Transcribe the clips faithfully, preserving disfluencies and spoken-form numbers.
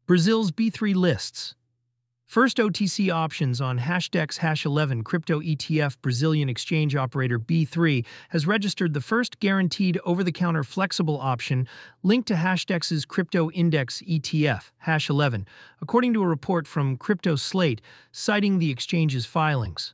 Brazil's B three lists. First O T C options on Hashdex Hash eleven crypto E T F. Brazilian exchange operator B three has registered the first guaranteed over-the-counter flexible option linked to Hashdex's crypto index E T F, Hash eleven, according to a report from Crypto Slate citing the exchange's filings.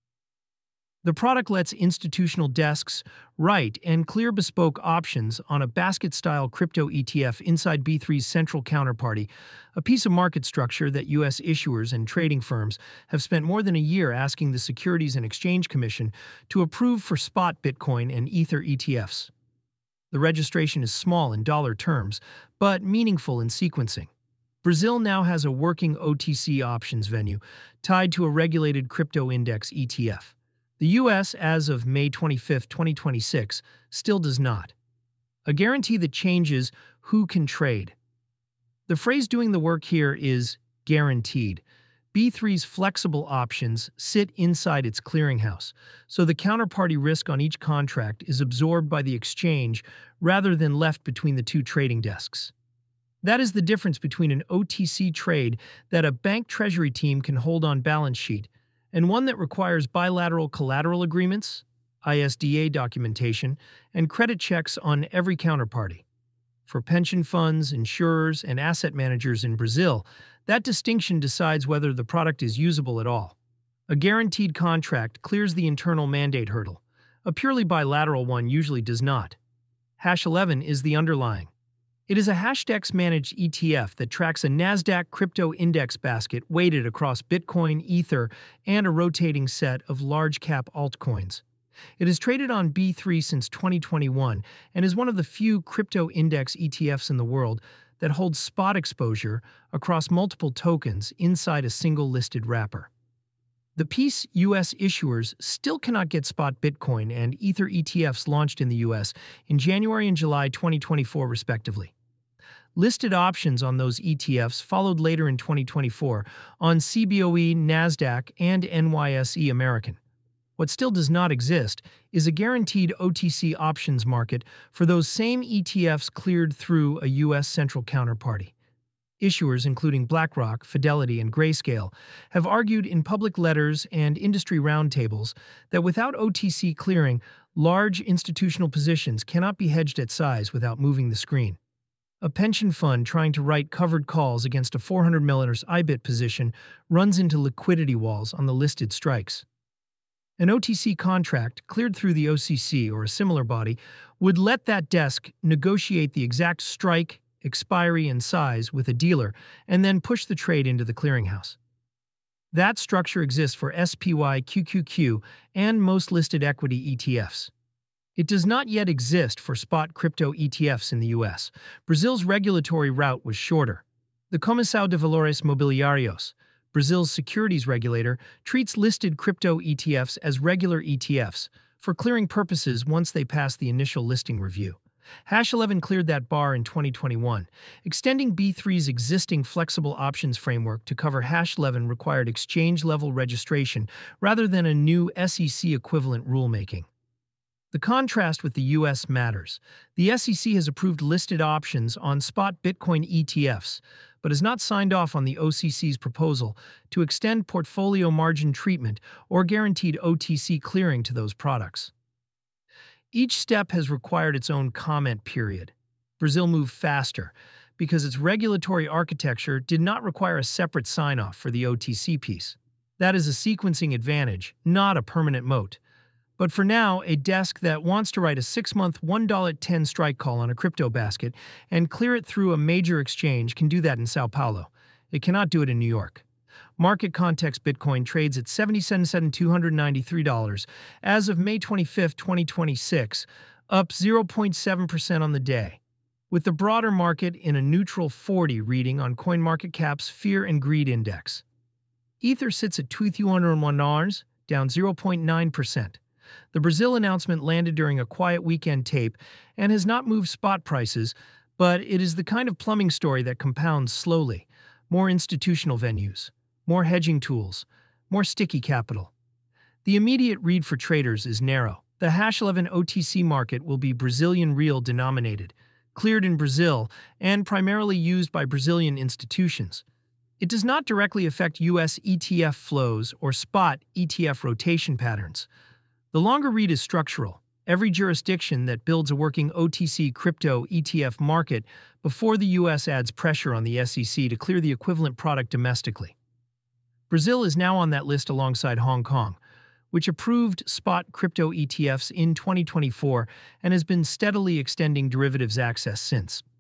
The product lets institutional desks write and clear bespoke options on a basket-style crypto E T F inside B three's central counterparty, a piece of market structure that U S issuers and trading firms have spent more than a year asking the Securities and Exchange Commission to approve for spot Bitcoin and Ether E T Fs. The registration is small in dollar terms, but meaningful in sequencing. Brazil now has a working O T C options venue tied to a regulated crypto index E T F. The U S, as of May twenty-fifth, twenty twenty-six, still does not. A guarantee that changes who can trade. The phrase doing the work here is guaranteed. B three's flexible options sit inside its clearinghouse, so the counterparty risk on each contract is absorbed by the exchange rather than left between the two trading desks. That is the difference between an O T C trade that a bank treasury team can hold on balance sheet and one that requires bilateral collateral agreements, I S D A documentation, and credit checks on every counterparty. For pension funds, insurers, and asset managers in Brazil, that distinction decides whether the product is usable at all. A guaranteed contract clears the internal mandate hurdle. A purely bilateral one usually does not. Hash eleven is the underlying. It is a Hashdex-managed E T F that tracks a Nasdaq crypto index basket weighted across Bitcoin, Ether, and a rotating set of large-cap altcoins. It has traded on B three since twenty twenty-one and is one of the few crypto index E T Fs in the world that holds spot exposure across multiple tokens inside a single listed wrapper. The piece U S issuers still cannot get spot Bitcoin and Ether E T Fs launched in the U S in January and July twenty twenty-four, respectively. Listed options on those E T Fs followed later in twenty twenty-four on C B O E, Nasdaq, and N Y S E American. What still does not exist is a guaranteed O T C options market for those same E T Fs cleared through a U S central counterparty. Issuers, including BlackRock, Fidelity, and Grayscale, have argued in public letters and industry roundtables that without O T C clearing, large institutional positions cannot be hedged at size without moving the screen. A pension fund trying to write covered calls against a four hundred millimeter I B I T position runs into liquidity walls on the listed strikes. An O T C contract cleared through the O C C or a similar body would let that desk negotiate the exact strike, expiry, and size with a dealer, and then push the trade into the clearinghouse. That structure exists for S P Y Q Q Q and most listed equity E T Fs. It does not yet exist for spot crypto E T Fs in the U S. Brazil's regulatory route was shorter. The Comissão de Valores Mobiliários, Brazil's securities regulator, treats listed crypto E T Fs as regular E T Fs for clearing purposes once they pass the initial listing review. Hash eleven cleared that bar in twenty twenty-one. Extending B three's existing flexible options framework to cover Hash eleven required exchange-level registration rather than a new S E C-equivalent rulemaking. The contrast with the U S matters. The S E C has approved listed options on spot Bitcoin E T Fs, but has not signed off on the O C C's proposal to extend portfolio margin treatment or guaranteed O T C clearing to those products. Each step has required its own comment period. Brazil moved faster because its regulatory architecture did not require a separate sign-off for the O T C piece. That is a sequencing advantage, not a permanent moat. But for now, a desk that wants to write a six-month one dollar ten strike call on a crypto basket and clear it through a major exchange can do that in Sao Paulo. It cannot do it in New York. Market context Bitcoin trades at seventy-seven thousand two hundred ninety-three dollars as of May twenty-fifth, twenty twenty-six, up zero point seven percent on the day, with the broader market in a neutral forty reading on CoinMarketCap's Fear and Greed Index. Ether sits at two thousand two hundred one dollars, down zero point nine percent. The Brazil announcement landed during a quiet weekend tape and has not moved spot prices, but it is the kind of plumbing story that compounds slowly. More institutional venues, more hedging tools, more sticky capital. The immediate read for traders is narrow. The Hash eleven O T C market will be Brazilian real denominated. cleared in Brazil, and primarily used by Brazilian institutions. It does not directly affect U S E T F flows or spot E T F rotation patterns. The longer read is structural. Every jurisdiction that builds a working O T C crypto E T F market before the U S adds pressure on the S E C to clear the equivalent product domestically. Brazil is now on that list alongside Hong Kong, which approved spot crypto E T Fs in twenty twenty-four and has been steadily extending derivatives access since.